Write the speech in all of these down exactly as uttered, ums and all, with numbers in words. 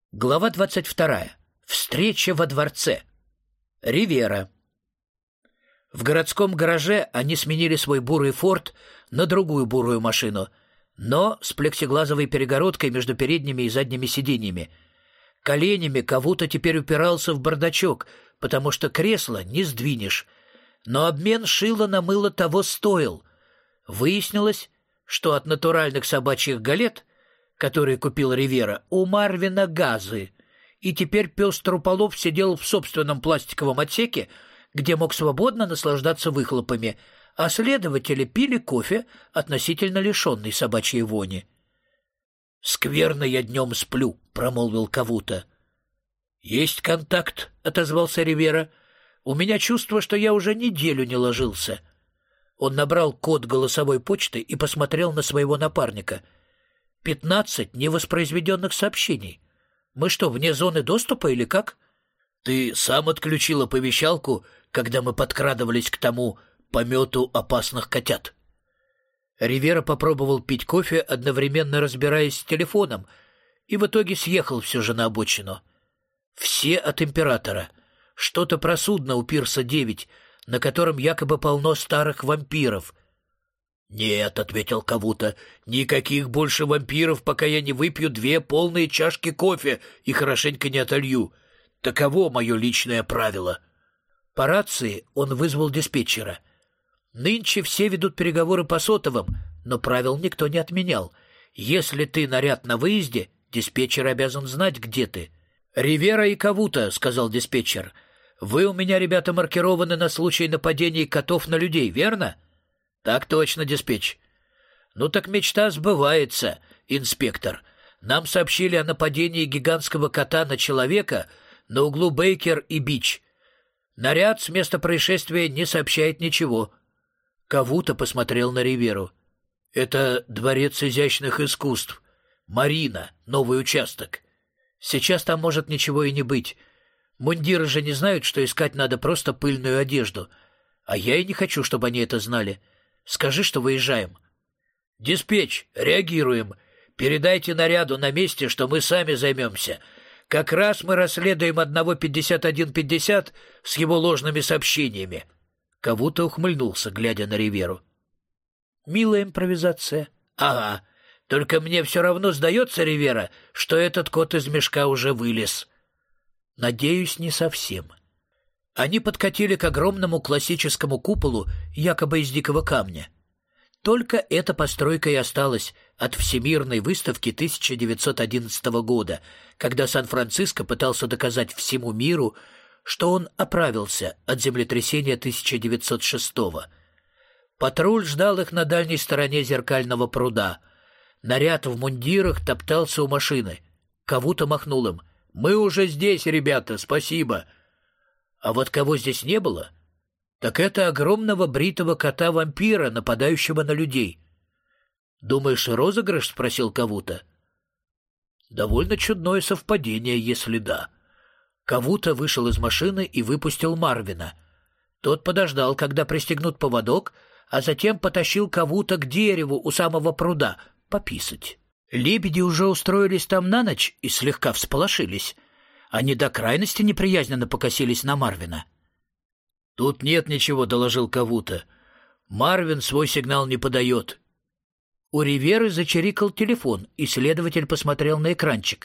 Глава двадцать вторая. Встреча во дворце. Ривьера. В городском гараже они сменили свой бурый «Форд» на другую бурую машину, но с плексиглазовой перегородкой между передними и задними сиденьями. Коленями Кавуто теперь упирался в бардачок, потому что кресло не сдвинешь. Но обмен шило на мыло того стоил. Выяснилось, что от натуральных собачьих галет, которые купил Ривьера, у Марвина газы, и теперь пес Труполов сидел в собственном пластиковом отсеке, где мог свободно наслаждаться выхлопами, а следователи пили кофе, относительно лишенный собачьей вони. «Скверно я днем сплю», — промолвил Кавуто. «Есть контакт», — отозвался Ривьера. «У меня чувство, что я уже неделю не ложился». Он набрал код голосовой почты и посмотрел на своего напарника. «Пятнадцать невоспроизведенных сообщений. Мы что, вне зоны доступа или как?» «Ты сам отключил оповещалку, когда мы подкрадывались к тому помету опасных котят». Ривьера попробовал пить кофе, одновременно разбираясь с телефоном, и в итоге съехал все же на обочину. Все от императора. Что-то про судно у пирса девять, на котором якобы полно старых вампиров. «Нет», — ответил Кавуто, — «никаких больше вампиров, пока я не выпью две полные чашки кофе и хорошенько не отолью. Таково мое личное правило». По рации он вызвал диспетчера. «Нынче все ведут переговоры по сотовым, но правил никто не отменял. Если ты наряд на выезде, диспетчер обязан знать, где ты». «Ривьера и Кавуто», — сказал диспетчер, — «вы у меня, ребята, маркированы на случай нападений котов на людей, верно?» «Так точно, диспетч». «Ну так мечта сбывается, инспектор. Нам сообщили о нападении гигантского кота на человека на углу Бейкер и Бич. Наряд с места происшествия не сообщает ничего». Кавуто посмотрел на Ривьеру. «Это дворец изящных искусств. Марина, новый участок. Сейчас там может ничего и не быть. Мундиры же не знают, что искать надо просто пыльную одежду. А я и не хочу, чтобы они это знали. Скажи, что выезжаем». «Диспетч, реагируем. Передайте наряду на месте, что мы сами займемся. Как раз мы расследуем одного пятьдесят один пятьдесят с его ложными сообщениями». Кавуто ухмыльнулся, глядя на Ривьеру. «Милая импровизация». «Ага. Только мне все равно сдается, Ривьера, что этот кот из мешка уже вылез». «Надеюсь, не совсем». Они подкатили к огромному классическому куполу, якобы из дикого камня. Только эта постройка и осталась от Всемирной выставки тысяча девятьсот одиннадцатого года, когда Сан-Франциско пытался доказать всему миру, что он оправился от землетрясения тысяча девятьсот шестого. Патруль ждал их на дальней стороне зеркального пруда. Наряд в мундирах топтался у машины. Кавуто махнул им. «Мы уже здесь, ребята, спасибо». А вот кого здесь не было, так это огромного бритого кота-вампира, нападающего на людей. «Думаешь, розыгрыш?» — спросил Кавуто. «Довольно чудное совпадение, если да». Кавуто вышел из машины и выпустил Марвина. Тот подождал, когда пристегнут поводок, а затем потащил Кавуто к дереву у самого пруда пописать. Лебеди уже устроились там на ночь и слегка всполошились. Они до крайности неприязненно покосились на Марвина. «Тут нет ничего», — доложил Кавуто. «Марвин свой сигнал не подает». У Ривьеры зачирикал телефон, и следователь посмотрел на экранчик.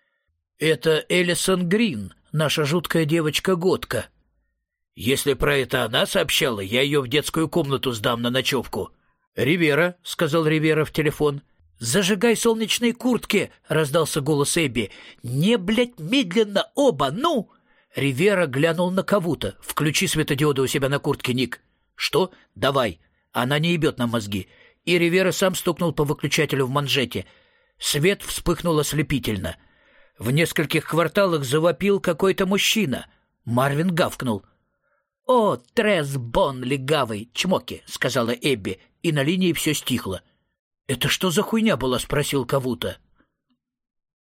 «Это Элисон Грин, наша жуткая девочка-годка. Если про это она сообщала, я ее в детскую комнату сдам на ночевку». «Ривьера», — сказал Ривьера в телефон. «Зажигай солнечные куртки!» — раздался голос Эбби. «Не, блядь, медленно, оба, ну!» Ривьера глянул на Кавуто. «Включи светодиоды у себя на куртке, Ник». «Что? Давай. Она не ебет нам мозги». И Ривьера сам стукнул по выключателю в манжете. Свет вспыхнул ослепительно. В нескольких кварталах завопил какой-то мужчина. Марвин гавкнул. «О, Трес Бон легавый, чмоки!» — сказала Эбби, и на линии все стихло. «Это что за хуйня была?» — спросил Кавуто.